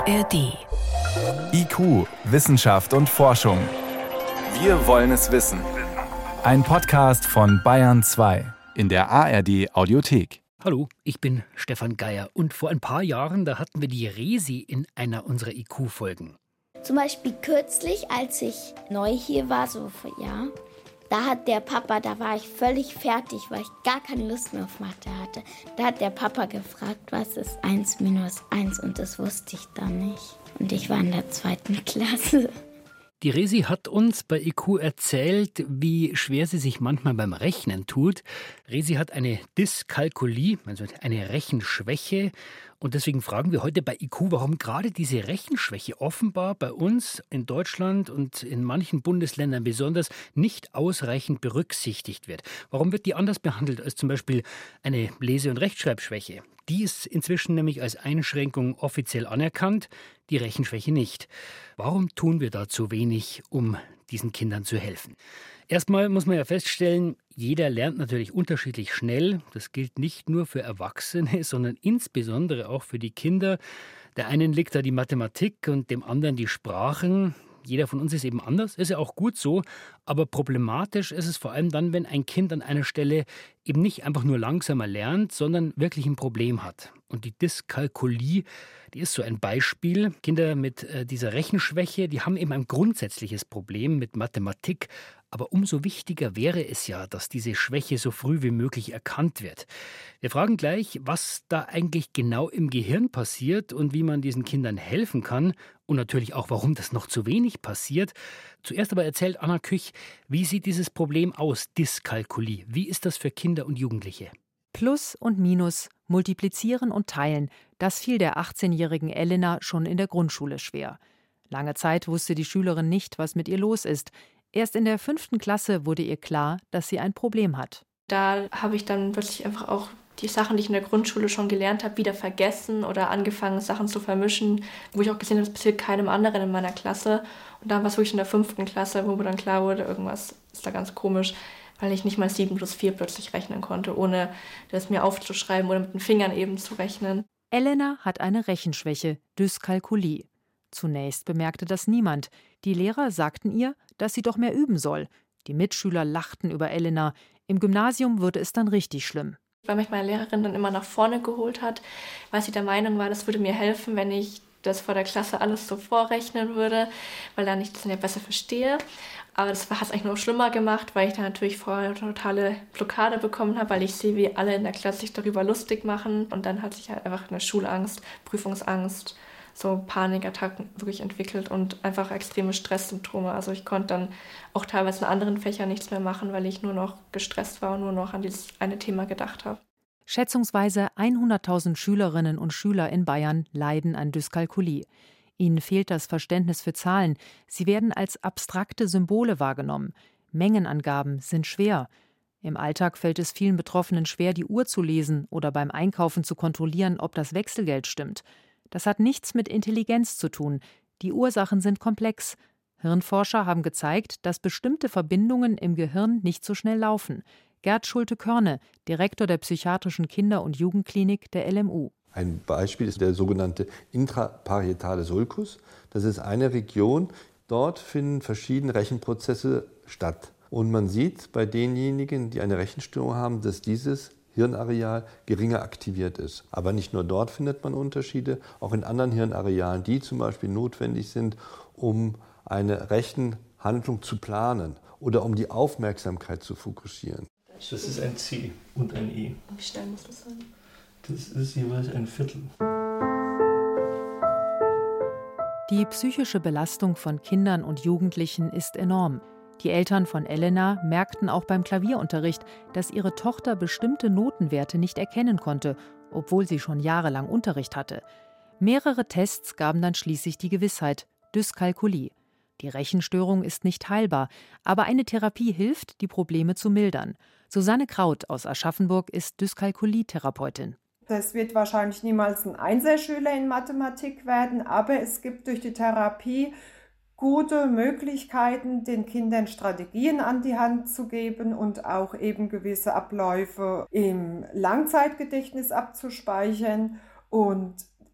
ARD. IQ, Wissenschaft und Forschung. Wir wollen es wissen. Ein Podcast von Bayern 2 in der ARD Audiothek. Hallo, ich bin Stefan Geier und vor ein paar Jahren, da hatten wir die Resi in einer unserer IQ-Folgen. Zum Beispiel kürzlich, als ich neu hier war, so vor Jahren, da hat der Papa, da war ich völlig fertig, weil ich gar keine Lust mehr auf Mathe hatte. Da hat der Papa gefragt, was ist 1 minus 1 und das wusste ich dann nicht. Und ich war in der 2. Klasse. Die Resi hat uns bei IQ erzählt, wie schwer sie sich manchmal beim Rechnen tut. Resi hat eine Dyskalkulie, also eine Rechenschwäche. Und deswegen fragen wir heute bei IQ, warum gerade diese Rechenschwäche offenbar bei uns in Deutschland und in manchen Bundesländern besonders nicht ausreichend berücksichtigt wird. Warum wird die anders behandelt als zum Beispiel eine Lese- und Rechtschreibschwäche? Die ist inzwischen nämlich als Einschränkung offiziell anerkannt, die Rechenschwäche nicht. Warum tun wir da zu wenig, um diesen Kindern zu helfen? Erstmal muss man ja feststellen, jeder lernt natürlich unterschiedlich schnell. Das gilt nicht nur für Erwachsene, sondern insbesondere auch für die Kinder. Der einen liegt da die Mathematik und dem anderen die Sprachen. Jeder von uns ist eben anders, ist ja auch gut so. Aber problematisch ist es vor allem dann, wenn ein Kind an einer Stelle eben nicht einfach nur langsamer lernt, sondern wirklich ein Problem hat. Und die Dyskalkulie, die ist so ein Beispiel. Kinder mit dieser Rechenschwäche, die haben eben ein grundsätzliches Problem mit Mathematik. Aber umso wichtiger wäre es ja, dass diese Schwäche so früh wie möglich erkannt wird. Wir fragen gleich, was da eigentlich genau im Gehirn passiert und wie man diesen Kindern helfen kann. Und natürlich auch, warum das noch zu wenig passiert. Zuerst aber erzählt Anna Küch, wie sieht dieses Problem aus, Dyskalkulie? Wie ist das für Kinder und Jugendliche? Plus und Minus, multiplizieren und teilen, das fiel der 18-jährigen Elena schon in der Grundschule schwer. Lange Zeit wusste die Schülerin nicht, was mit ihr los ist. Erst in der 5. Klasse wurde ihr klar, dass sie ein Problem hat. Da habe ich dann plötzlich einfach auch die Sachen, die ich in der Grundschule schon gelernt habe, wieder vergessen oder angefangen, Sachen zu vermischen, wo ich auch gesehen habe, das passiert keinem anderen in meiner Klasse. Und dann war es wirklich in der 5. Klasse, wo mir dann klar wurde, irgendwas ist da ganz komisch, weil ich nicht mal 7 plus 4 plötzlich rechnen konnte, ohne das mir aufzuschreiben oder mit den Fingern eben zu rechnen. Elena hat eine Rechenschwäche, Dyskalkulie. Zunächst bemerkte das niemand. Die Lehrer sagten ihr, dass sie doch mehr üben soll. Die Mitschüler lachten über Elena. Im Gymnasium wurde es dann richtig schlimm. Weil mich meine Lehrerin dann immer nach vorne geholt hat, weil sie der Meinung war, das würde mir helfen, wenn ich das vor der Klasse alles so vorrechnen würde, weil dann ich das dann ja besser verstehe. Aber das hat es eigentlich noch schlimmer gemacht, weil ich dann natürlich vorher eine totale Blockade bekommen habe, weil ich sehe, wie alle in der Klasse sich darüber lustig machen. Und dann hat sich halt einfach eine Schulangst, Prüfungsangst, so Panikattacken wirklich entwickelt und einfach extreme Stresssymptome. Also ich konnte dann auch teilweise in anderen Fächern nichts mehr machen, weil ich nur noch gestresst war und nur noch an dieses eine Thema gedacht habe. Schätzungsweise 100.000 Schülerinnen und Schüler in Bayern leiden an Dyskalkulie. Ihnen fehlt das Verständnis für Zahlen. Sie werden als abstrakte Symbole wahrgenommen. Mengenangaben sind schwer. Im Alltag fällt es vielen Betroffenen schwer, die Uhr zu lesen oder beim Einkaufen zu kontrollieren, ob das Wechselgeld stimmt. Das hat nichts mit Intelligenz zu tun. Die Ursachen sind komplex. Hirnforscher haben gezeigt, dass bestimmte Verbindungen im Gehirn nicht so schnell laufen. Gerd Schulte-Körne, Direktor der Psychiatrischen Kinder- und Jugendklinik der LMU. Ein Beispiel ist der sogenannte intraparietale Sulcus. Das ist eine Region, dort finden verschiedene Rechenprozesse statt. Und man sieht bei denjenigen, die eine Rechenstörung haben, dass dieses Hirnareal geringer aktiviert ist. Aber nicht nur dort findet man Unterschiede, auch in anderen Hirnarealen, die zum Beispiel notwendig sind, um eine Rechenhandlung zu planen oder um die Aufmerksamkeit zu fokussieren. Das ist ein C und ein E. Wie schnell muss das sein? Das ist jeweils ein Viertel. Die psychische Belastung von Kindern und Jugendlichen ist enorm. Die Eltern von Elena merkten auch beim Klavierunterricht, dass ihre Tochter bestimmte Notenwerte nicht erkennen konnte, obwohl sie schon jahrelang Unterricht hatte. Mehrere Tests gaben dann schließlich die Gewissheit: Dyskalkulie. Die Rechenstörung ist nicht heilbar, aber eine Therapie hilft, die Probleme zu mildern. Susanne Kraut aus Aschaffenburg ist Dyskalkulie-Therapeutin. Das wird wahrscheinlich niemals ein Einserschüler in Mathematik werden, aber es gibt durch die Therapie gute Möglichkeiten, den Kindern Strategien an die Hand zu geben und auch eben gewisse Abläufe im Langzeitgedächtnis abzuspeichern. Und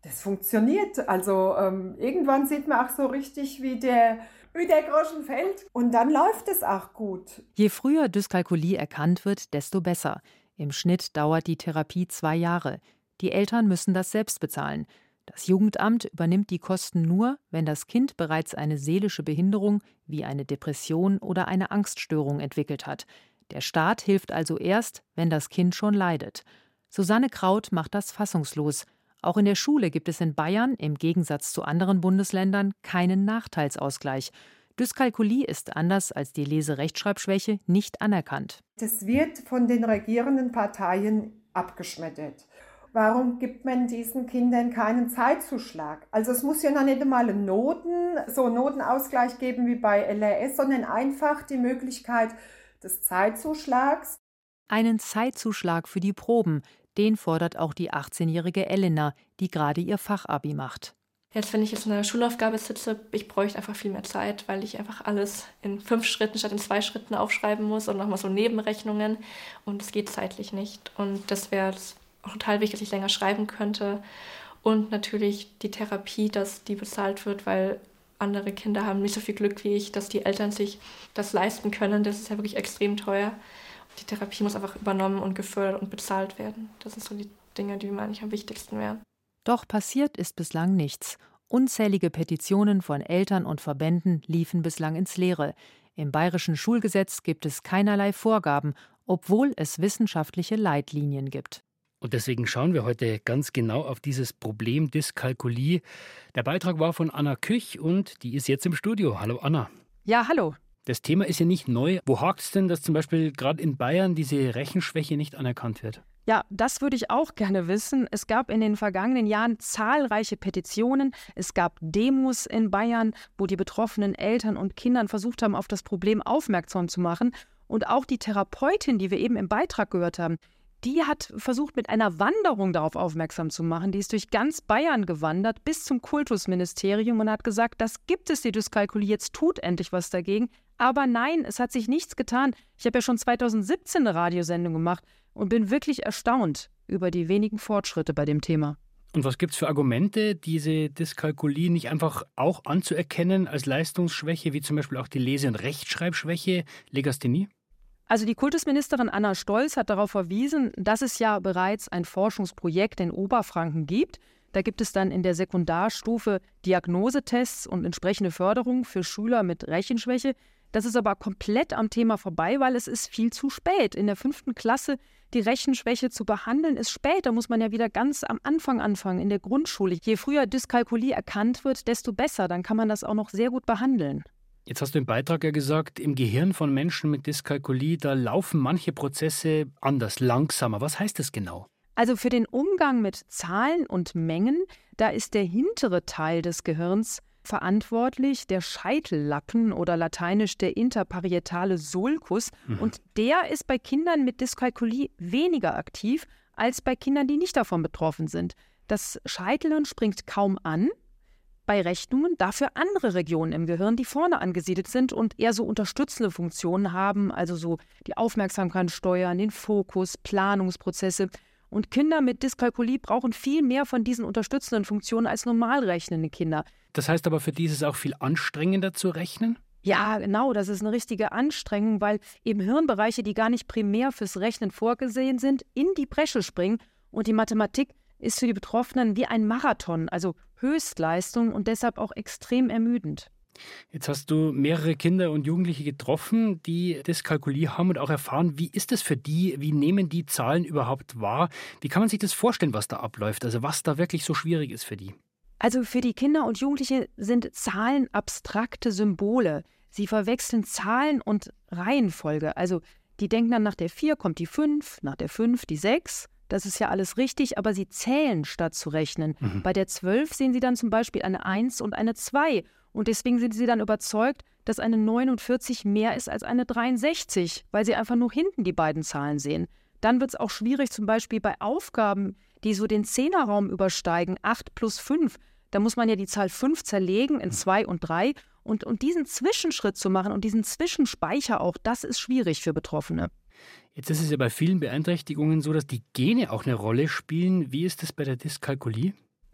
Das funktioniert. Also irgendwann sieht man auch so richtig, wie der Groschen fällt. Und dann läuft es auch gut. Je früher Dyskalkulie erkannt wird, desto besser. Im Schnitt dauert die Therapie 2 Jahre. Die Eltern müssen das selbst bezahlen. Das Jugendamt übernimmt die Kosten nur, wenn das Kind bereits eine seelische Behinderung wie eine Depression oder eine Angststörung entwickelt hat. Der Staat hilft also erst, wenn das Kind schon leidet. Susanne Kraut macht das fassungslos. Auch in der Schule gibt es in Bayern, im Gegensatz zu anderen Bundesländern, keinen Nachteilsausgleich. Dyskalkulie ist anders als die Lese-Rechtschreibschwäche nicht anerkannt. Das wird von den regierenden Parteien abgeschmettert. Warum gibt man diesen Kindern keinen Zeitzuschlag? Also es muss ja noch nicht einmal einen Notenausgleich geben wie bei LRS, sondern einfach die Möglichkeit des Zeitzuschlags. Einen Zeitzuschlag für die Proben, den fordert auch die 18-jährige Elena, die gerade ihr Fachabi macht. Jetzt, wenn ich jetzt eine Schulaufgabe sitze, ich bräuchte einfach viel mehr Zeit, weil ich einfach alles in 5 Schritten statt in 2 Schritten aufschreiben muss und nochmal so Nebenrechnungen. Und es geht zeitlich nicht. Und das wäre auch total wichtig, dass ich länger schreiben könnte. Und natürlich die Therapie, dass die bezahlt wird, weil andere Kinder haben nicht so viel Glück wie ich, dass die Eltern sich das leisten können. Das ist ja wirklich extrem teuer. Die Therapie muss einfach übernommen und gefördert und bezahlt werden. Das sind so die Dinge, die mir eigentlich am wichtigsten wären. Doch passiert ist bislang nichts. Unzählige Petitionen von Eltern und Verbänden liefen bislang ins Leere. Im bayerischen Schulgesetz gibt es keinerlei Vorgaben, obwohl es wissenschaftliche Leitlinien gibt. Und deswegen schauen wir heute ganz genau auf dieses Problem Dyskalkulie. Der Beitrag war von Anna Küch und die ist jetzt im Studio. Hallo Anna. Ja, hallo. Das Thema ist ja nicht neu. Wo hakt es denn, dass zum Beispiel gerade in Bayern diese Rechenschwäche nicht anerkannt wird? Ja, das würde ich auch gerne wissen. Es gab in den vergangenen Jahren zahlreiche Petitionen. Es gab Demos in Bayern, wo die betroffenen Eltern und Kindern versucht haben, auf das Problem aufmerksam zu machen. Und auch die Therapeutin, die wir eben im Beitrag gehört haben, die hat versucht, mit einer Wanderung darauf aufmerksam zu machen. Die ist durch ganz Bayern gewandert bis zum Kultusministerium und hat gesagt, das gibt es, die Dyskalkulie, jetzt tut endlich was dagegen. Aber nein, es hat sich nichts getan. Ich habe ja schon 2017 eine Radiosendung gemacht und bin wirklich erstaunt über die wenigen Fortschritte bei dem Thema. Und was gibt es für Argumente, diese Dyskalkulie nicht einfach auch anzuerkennen als Leistungsschwäche, wie zum Beispiel auch die Lese- und Rechtschreibschwäche, Legasthenie? Also die Kultusministerin Anna Stolz hat darauf verwiesen, dass es ja bereits ein Forschungsprojekt in Oberfranken gibt. Da gibt es dann in der Sekundarstufe Diagnosetests und entsprechende Förderung für Schüler mit Rechenschwäche. Das ist aber komplett am Thema vorbei, weil es ist viel zu spät. In der 5. Klasse die Rechenschwäche zu behandeln, ist spät. Da muss man ja wieder ganz am Anfang anfangen, in der Grundschule. Je früher Dyskalkulie erkannt wird, desto besser. Dann kann man das auch noch sehr gut behandeln. Jetzt hast du im Beitrag ja gesagt, im Gehirn von Menschen mit Dyskalkulie, da laufen manche Prozesse anders, langsamer. Was heißt das genau? Also für den Umgang mit Zahlen und Mengen, da ist der hintere Teil des Gehirns verantwortlich, der Scheitellappen oder lateinisch der interparietale Sulcus. Und der ist bei Kindern mit Dyskalkulie weniger aktiv als bei Kindern, die nicht davon betroffen sind. Das Scheitelhirn springt kaum an bei Rechnungen, dafür andere Regionen im Gehirn, die vorne angesiedelt sind und eher so unterstützende Funktionen haben, also so die Aufmerksamkeit steuern, den Fokus, Planungsprozesse. Und Kinder mit Dyskalkulie brauchen viel mehr von diesen unterstützenden Funktionen als normal rechnende Kinder. Das heißt aber, für die ist es auch viel anstrengender zu rechnen? Ja, genau, das ist eine richtige Anstrengung, weil eben Hirnbereiche, die gar nicht primär fürs Rechnen vorgesehen sind, in die Bresche springen. Und die Mathematik ist für die Betroffenen wie ein Marathon, also Höchstleistung und deshalb auch extrem ermüdend. Jetzt hast du mehrere Kinder und Jugendliche getroffen, die Dyskalkulie haben und auch erfahren, wie ist es für die, wie nehmen die Zahlen überhaupt wahr? Wie kann man sich das vorstellen, was da abläuft, also was da wirklich so schwierig ist für die? Also für die Kinder und Jugendliche sind Zahlen abstrakte Symbole. Sie verwechseln Zahlen und Reihenfolge. Also die denken dann, nach der 4 kommt die 5, nach der 5 die 6. Das ist ja alles richtig, aber sie zählen statt zu rechnen. Bei der 12 sehen sie dann zum Beispiel eine 1 und eine 2. Und deswegen sind sie dann überzeugt, dass eine 49 mehr ist als eine 63, weil sie einfach nur hinten die beiden Zahlen sehen. Dann wird es auch schwierig, zum Beispiel bei Aufgaben, die so den Zehnerraum übersteigen, 8 plus 5. Da muss man ja die Zahl 5 zerlegen in 2 und 3. Und diesen Zwischenschritt zu machen und diesen Zwischenspeicher auch, das ist schwierig für Betroffene. Jetzt ist es ja bei vielen Beeinträchtigungen so, dass die Gene auch eine Rolle spielen. Wie ist das bei der Dyskalkulie?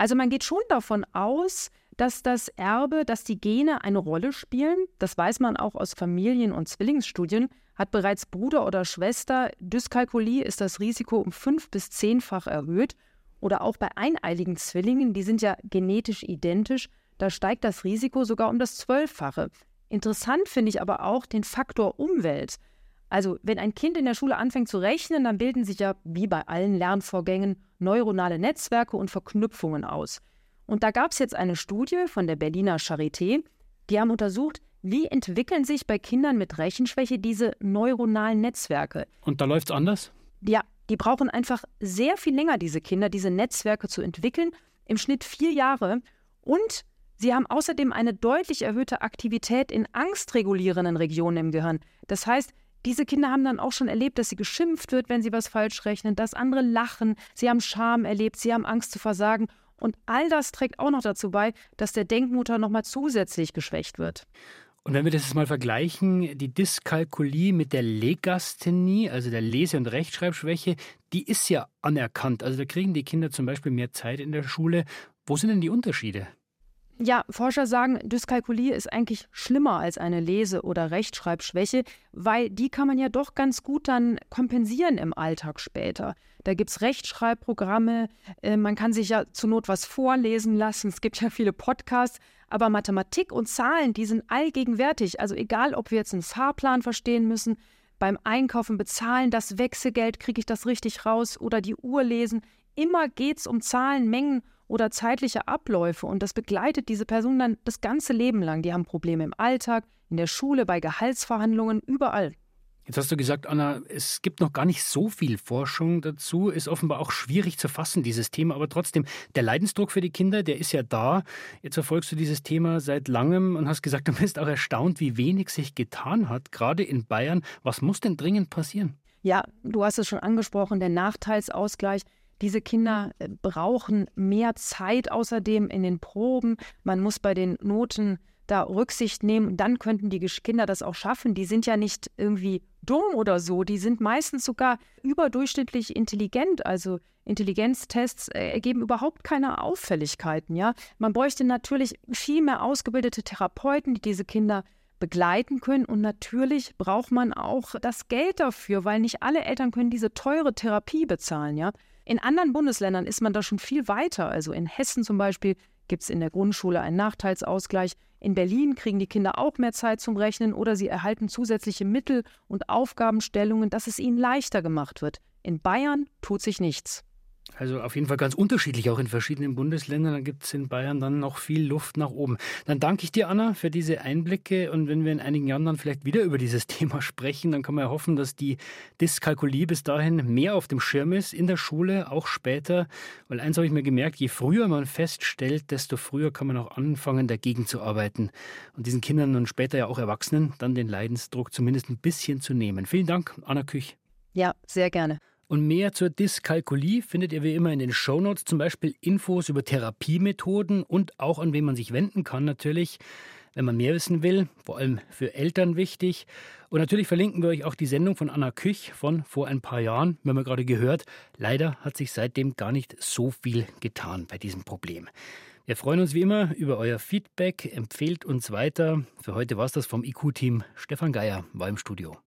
Also man geht schon davon aus, dass dass die Gene eine Rolle spielen. Das weiß man auch aus Familien- und Zwillingsstudien. Hat bereits Bruder oder Schwester Dyskalkulie, ist das Risiko um 5- bis 10-fach erhöht. Oder auch bei eineiligen Zwillingen, die sind ja genetisch identisch, da steigt das Risiko sogar um das 12-fache. Interessant finde ich aber auch den Faktor Umwelt. Also wenn ein Kind in der Schule anfängt zu rechnen, dann bilden sich ja wie bei allen Lernvorgängen neuronale Netzwerke und Verknüpfungen aus. Und da gab es jetzt eine Studie von der Berliner Charité, die haben untersucht, wie entwickeln sich bei Kindern mit Rechenschwäche diese neuronalen Netzwerke. Und da läuft es anders? Ja, die brauchen einfach sehr viel länger, diese Kinder, diese Netzwerke zu entwickeln, im Schnitt 4 Jahre. Und sie haben außerdem eine deutlich erhöhte Aktivität in angstregulierenden Regionen im Gehirn. Das heißt, diese Kinder haben dann auch schon erlebt, dass sie geschimpft wird, wenn sie was falsch rechnen, dass andere lachen, sie haben Scham erlebt, sie haben Angst zu versagen. Und all das trägt auch noch dazu bei, dass der Denkmotor nochmal zusätzlich geschwächt wird. Und wenn wir das jetzt mal vergleichen, die Dyskalkulie mit der Legasthenie, also der Lese- und Rechtschreibschwäche, die ist ja anerkannt. Also da kriegen die Kinder zum Beispiel mehr Zeit in der Schule. Wo sind denn die Unterschiede? Ja, Forscher sagen, Dyskalkulie ist eigentlich schlimmer als eine Lese- oder Rechtschreibschwäche, weil die kann man ja doch ganz gut dann kompensieren im Alltag später. Da gibt es Rechtschreibprogramme, man kann sich ja zur Not was vorlesen lassen, es gibt ja viele Podcasts, aber Mathematik und Zahlen, die sind allgegenwärtig. Also egal, ob wir jetzt einen Fahrplan verstehen müssen, beim Einkaufen bezahlen, das Wechselgeld, kriege ich das richtig raus oder die Uhr lesen, immer geht es um Zahlen, Mengen oder zeitliche Abläufe und das begleitet diese Person dann das ganze Leben lang. Die haben Probleme im Alltag, in der Schule, bei Gehaltsverhandlungen, überall. Jetzt hast du gesagt, Anna, es gibt noch gar nicht so viel Forschung dazu, ist offenbar auch schwierig zu fassen, dieses Thema, aber trotzdem, der Leidensdruck für die Kinder, der ist ja da. Jetzt verfolgst du dieses Thema seit langem und hast gesagt, du bist auch erstaunt, wie wenig sich getan hat, gerade in Bayern. Was muss denn dringend passieren? Ja, du hast es schon angesprochen, der Nachteilsausgleich. Diese Kinder brauchen mehr Zeit außerdem in den Proben. Man muss bei den Noten da Rücksicht nehmen. Dann könnten die Kinder das auch schaffen. Die sind ja nicht irgendwie dumm oder so. Die sind meistens sogar überdurchschnittlich intelligent. Also Intelligenztests ergeben überhaupt keine Auffälligkeiten. Ja? Man bräuchte natürlich viel mehr ausgebildete Therapeuten, die diese Kinder begleiten können. Und natürlich braucht man auch das Geld dafür, weil nicht alle Eltern können diese teure Therapie bezahlen. Ja? In anderen Bundesländern ist man da schon viel weiter. Also in Hessen zum Beispiel gibt es in der Grundschule einen Nachteilsausgleich. In Berlin kriegen die Kinder auch mehr Zeit zum Rechnen oder sie erhalten zusätzliche Mittel und Aufgabenstellungen, dass es ihnen leichter gemacht wird. In Bayern tut sich nichts. Also auf jeden Fall ganz unterschiedlich, auch in verschiedenen Bundesländern. Da gibt es in Bayern dann noch viel Luft nach oben. Dann danke ich dir, Anna, für diese Einblicke. Und wenn wir in einigen Jahren dann vielleicht wieder über dieses Thema sprechen, dann kann man ja hoffen, dass die Dyskalkulie bis dahin mehr auf dem Schirm ist, in der Schule, auch später. Weil eins habe ich mir gemerkt, je früher man feststellt, desto früher kann man auch anfangen, dagegen zu arbeiten. Und diesen Kindern und später ja auch Erwachsenen dann den Leidensdruck zumindest ein bisschen zu nehmen. Vielen Dank, Anna Küch. Ja, sehr gerne. Und mehr zur Dyskalkulie findet ihr wie immer in den Shownotes, zum Beispiel Infos über Therapiemethoden und auch an wen man sich wenden kann natürlich, wenn man mehr wissen will, vor allem für Eltern wichtig. Und natürlich verlinken wir euch auch die Sendung von Anna Küch von vor ein paar Jahren, wir haben ja gerade gehört. Leider hat sich seitdem gar nicht so viel getan bei diesem Problem. Wir freuen uns wie immer über euer Feedback, empfehlt uns weiter. Für heute war es das vom IQ-Team. Stefan Geier war im Studio.